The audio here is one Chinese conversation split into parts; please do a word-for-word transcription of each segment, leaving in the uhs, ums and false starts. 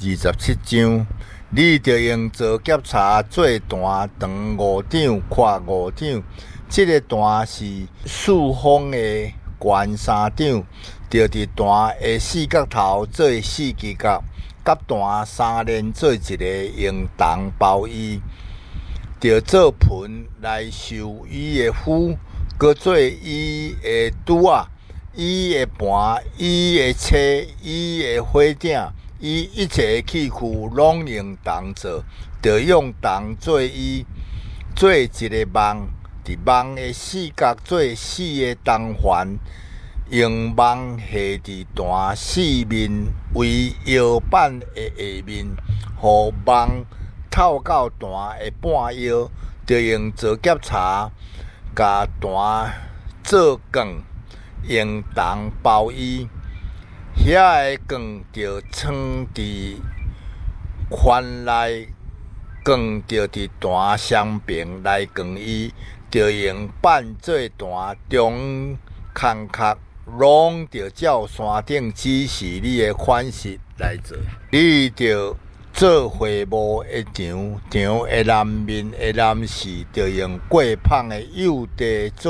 十七章，你着用做检查做单长五掌，宽五掌。这个单是四方的悬三掌，着伫单的四角头做四支角，甲单三连做一个用铜包伊，着做盆来收伊的符，搁做伊的拄仔、伊的盘、伊的车、伊的火鼎。伊一切器具拢用铜做，着用铜做伊做一个网，伫网的四角做四个铜环，用网下伫单四面为腰板的下面，互网透到单的半腰，着用做检查，甲单做杠，用铜包伊。遐个杠着藏伫圈内，杠着伫单双边来杠伊，着用板做单中空壳，拢着照山顶指示你的款式来做。你着做会务的场，场的南面的南势，着用过芳的釉地做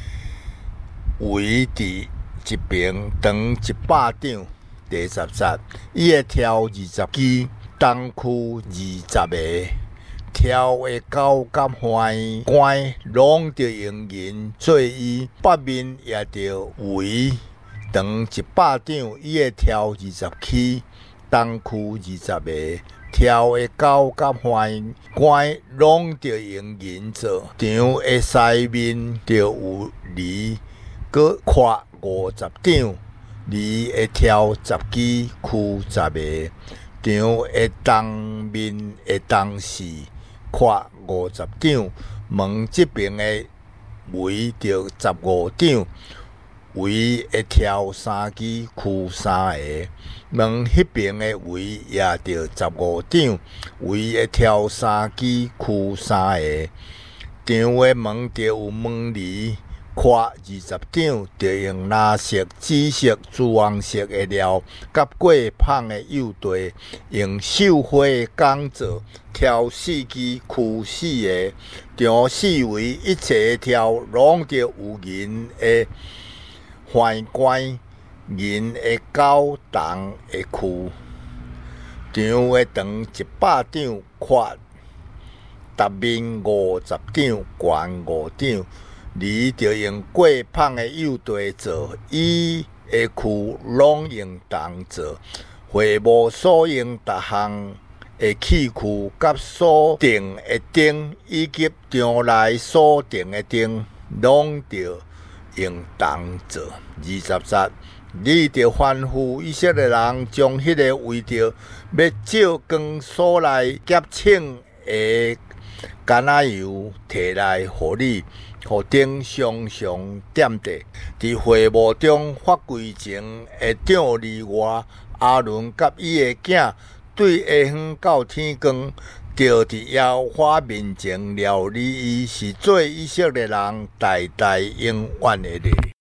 围伫一边长一百掌。第十节，伊会挑二十支，东区二十个，挑的高甲环关拢着用银做伊，北面也着围长一百掌，伊会挑二十支，东区二十个，挑的高甲环关拢着用银做，场的西面着有梨，搁宽五十掌。梨会挑十支，曲十个，场的东面的东势宽五十掌，门这边的围着十五掌，围会挑三支，曲三个，门迄边的围也着十五掌，围会挑三支，曲三个，场的门着有门梨。宽二十掌，着用蓝色、紫色、朱红色的料，甲过芳的釉地，用绣花的工做，挑四支，曲四个，场四围一切挑，拢着有银的环关，银的高铜的躯，场的长一百掌，宽达面五十掌，悬五掌。梨着用过芳的釉地做，伊的躯拢用铜做。会务所用逐项的器具甲锁定的灯，以及场内锁定的灯，拢着用铜做。二十节，你着吩咐以色列人将迄个为着要照光所内洁净的橄榄油摕来互你。互灯常常点着，伫会务中发规前的帐里外，阿伦甲伊的囝对下远到天光，着伫耶和华面前料理伊，是做以色列人代代永远的例。